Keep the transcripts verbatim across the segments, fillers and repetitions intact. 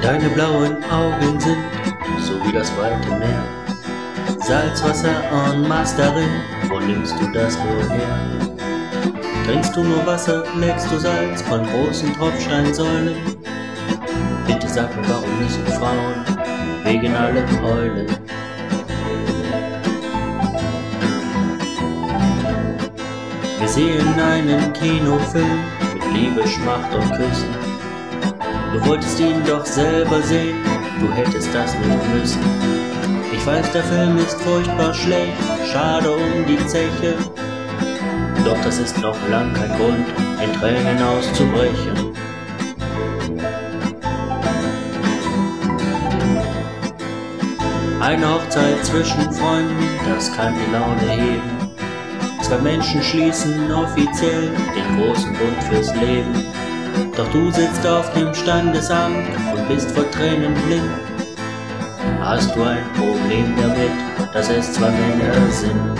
Deine blauen Augen sind so wie das weite Meer. Salzwasser en masse darin, wo nimmst du das wohl her? Trinkst du nur Wasser, leckst du Salz von großen Tropfsteinsäulen? Bitte sag mir, warum müssen Frauen wegen allem heulen? Wir sehen einen Kinofilm mit Liebe, Schmacht und Küssen. Du wolltest ihn doch selber sehen, du hättest das nicht müssen. Ich weiß, der Film ist furchtbar schlecht, schade um die Zeche. Doch das ist noch lang kein Grund, in Tränen auszubrechen. Eine Hochzeit zwischen Freunden, das kann die Laune heben. Zwei Menschen schließen offiziell den großen Bund fürs Leben. Doch du sitzt auf dem Standesamt und bist vor Tränen blind. Hast du ein Problem damit, dass es zwei Männer sind?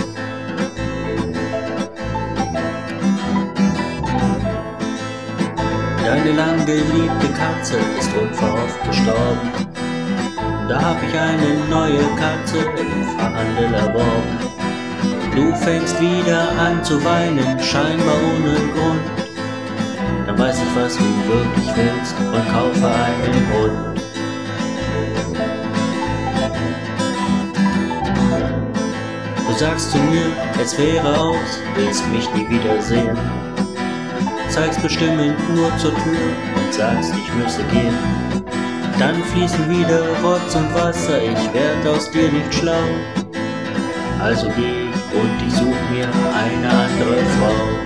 Deine lang geliebte Katze ist unverhofft gestorben. Da hab ich eine neue Katze im Verhandel erworben. Du fängst wieder an zu weinen, scheinbar ohne Grund. Dann weiß ich, was du wirklich willst und kaufe einen Hund. Du sagst zu mir, es wäre aus, willst mich nie wiedersehen. Zeigst bestimmend nur zur Tür und sagst, ich müsse gehen. Dann fließen wieder Rotz und Wasser, ich werd aus dir nicht schlau. Also geh ich und ich such mir eine andere Frau.